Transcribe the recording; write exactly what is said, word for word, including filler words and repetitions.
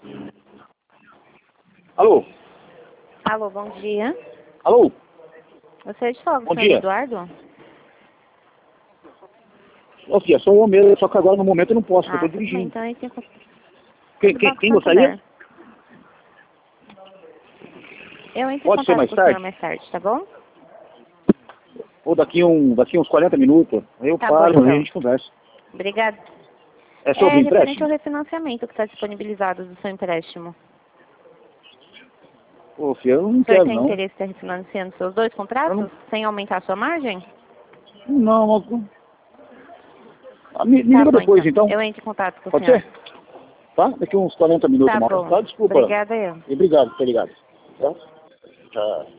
Alô? Alô, bom dia. Alô? Você é de Fogo, Bom senhor dia. Eduardo? Ô, filha, sou eu mesmo, só que agora no momento eu não posso, porque Ah, eu tô tudo bem, dirigindo. então aí tem... Quem, Tudo quem, Banco quem gostaria? Santander. Eu entro em Pode ser contato mais com o senhor tarde? mais tarde, tá bom? Ou daqui, um, daqui uns quarenta minutos. Aí eu Tá bom, falo, aí a então. gente conversa. Obrigada. É sobre É referente ao empréstimo? refinanciamento que está disponibilizado do seu empréstimo. Ô, filha, eu não O senhor quero tem não. interesse em estar refinanciando seus dois Eu contratos não... sem aumentar a sua margem? Não, não... Ah, me, me Tá liga bom, depois, então. então. Eu entro em contato com o Pode senhor. ser? Tá? Daqui uns quarenta minutos, Tá uma hora. bom. Tá? Desculpa. Obrigada, eu. E obrigado, tá ligado. Tá? Tchau.